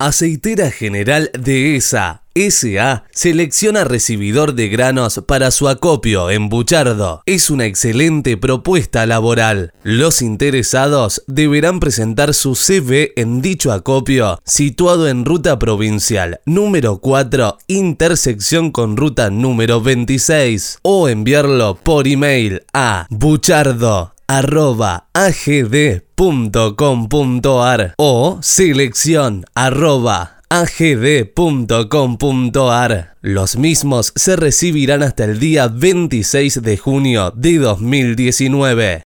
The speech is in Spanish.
Aceitera General Dehesa S.A. selecciona recibidor de granos para su acopio en Buchardo. Es una excelente propuesta laboral. Los interesados deberán presentar su CV en dicho acopio, situado en ruta provincial número 4, intersección con ruta número 26, o enviarlo por email a buchardo@agd.com.ar o selección@agd.com.ar. Los mismos se recibirán hasta el día 26 de junio de 2019.